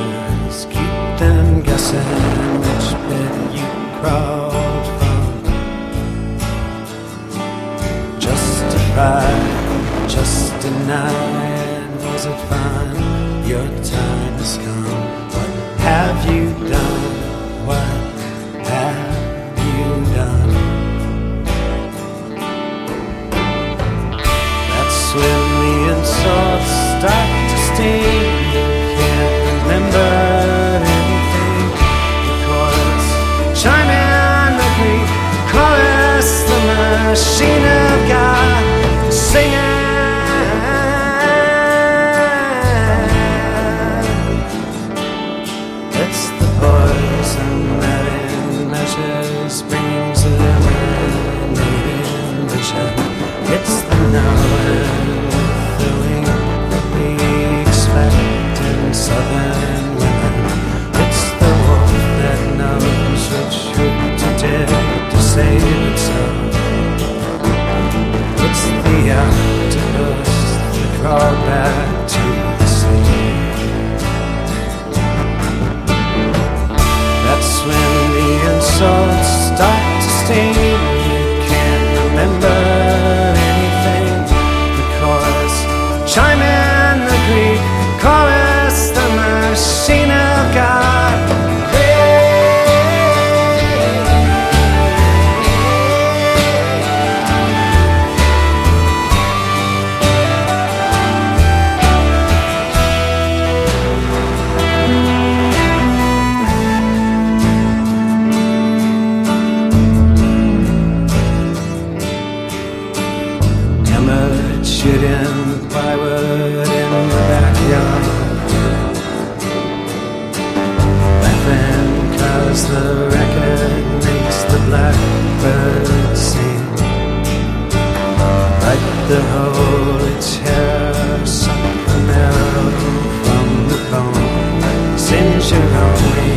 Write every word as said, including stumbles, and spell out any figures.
measures, keep them guessing which bit you crawled from. Justify, just deny, was it fine? Your time has come. What have you done? What have you done? That's when the insults start to sting. You can't remember anything. The chorus, chime in the Greek chorus, the machine of God singing. It's the poison that in measures brings illuminating vision. It's the knowing the wing that we expect in southern women. It's the wolf that knows which root to dig to save itself. It's the octopus that crawled back to the sea. That's when the insults start to sting. You can't remember anything. The chorus, chime in the Greek chorus, the machine of God. Shooting plywood in the backyard, laughing cause the record makes the blackbird sing. Like the holy terror, suck the marrow from the bone, singe your own